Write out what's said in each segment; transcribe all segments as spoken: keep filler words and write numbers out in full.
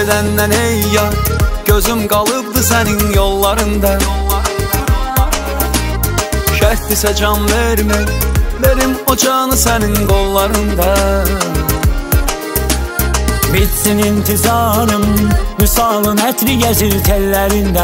gedəndən ey yar, gözüm qalıbdı sənin yollarında. Şərtdirsə can vermək, verim o canı sənin qollarında. Bitsin intizarım, müsalın ətri gəzir tellərində.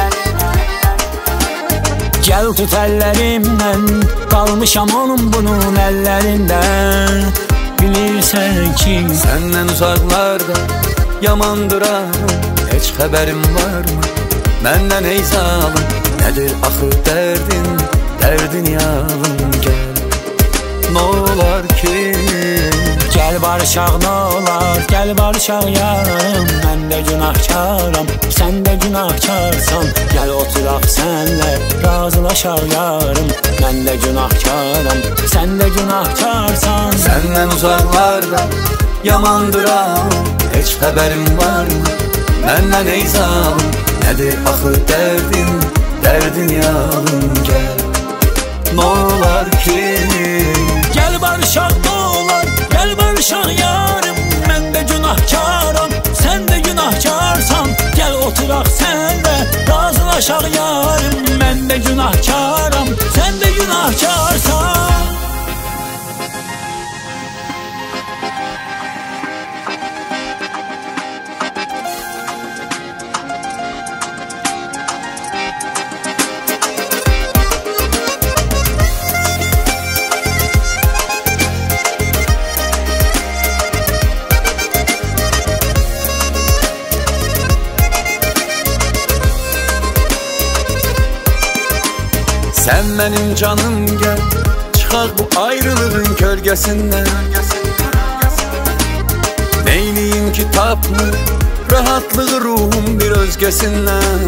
Gəl tut əllərimdən, qalmışam onun bunun əllərində. Bilirsən ki, səndən uzaqlarda yamandıram, heç xəbərim varmı? Məndən ey zalım, nədir axı dərdin, dərdin yalım gəl. N'olar ki, gəl barışaq n'olar, gəl barışaq yarım. Mən də günahkaram, sən də günahkarsan. Gəl oturaq sənlə, razılaşaq yarım. Mən də günahkaram, sən də günahkarsan. Səndən uzaqlarda yamandıram, heç xəbərim varmı? Məndən ey zalım, nədir axı dərdin, dərdin yalım gəl. N'olar ki, gəl barışaq n'olar, gəl barışaq yarım. Mən də günahkaram, sən də günahkarsan. Gəl oturaq sənlə, razılaşaq yarım. Mən də günahkaram, sən də günahkarsan. sən mənim canım gəl, çıxaq bu ayrılığın kölgəsindən. Neyliyim ki tapmır rahatlığı ruhum bir özgəsindən.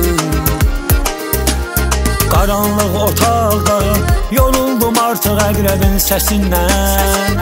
Qaranlıq otaqda yoruldum artıq əqrəbin səsindən.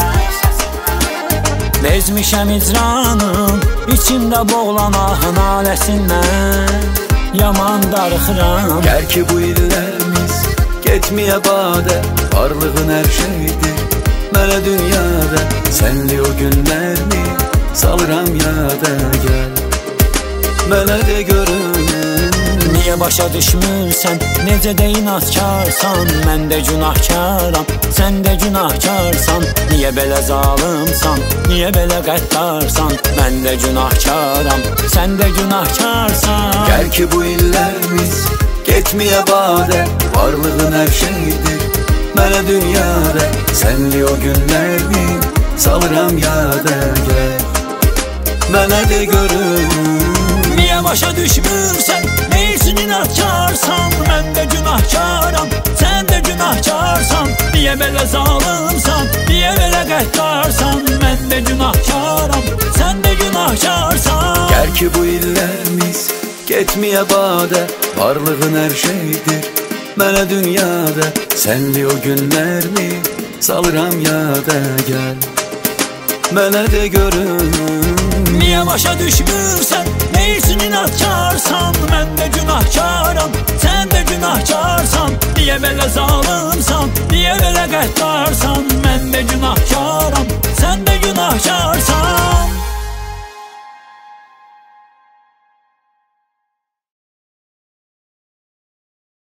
Bezmişəm icranım, içimdə boğulan ahın aləsindən. Yaman darıxıram, gəl ki bu illərimiz getməyə badə, varlığın hər şeydir mənə dünyada. Sənli o günlərimi salıram yada, gəl mənə də görün. Niyə başa düşmürsən, necə də inatkarsan. Mən də günahkaram, sən də günahkarsan. Niyə belə zalımsan, niyə belə qəddarsan. Mən də günahkaram, sən də günahkarsan. Gəl ki bu illərimiz getməyə badə, varlığın hər şeydir mənə dünyada. Sənli o günlərimi salıram yada, gəl mənə də görün. Niyə başa düşmürsən, neysin inatkarsan. Mən də günahkaram, sən də günahkarsan. Niyə belə zalımsan, niyə belə qəddarsan. Mən də günahkaram, sən də günahkarsan. Gəl ki bu illərimiz getməyə badə, varlığın hər şeydir mənə dünyada. Sənli o günlərimi salıram yada, gəl mənə də görün. Niyə başa düşmürsən, neysin inatkarsan. Mən də günahkaram, sən də günahkarsan. Niyə belə zalımsan, niyə belə qəddarsan. Mən də günahkaram,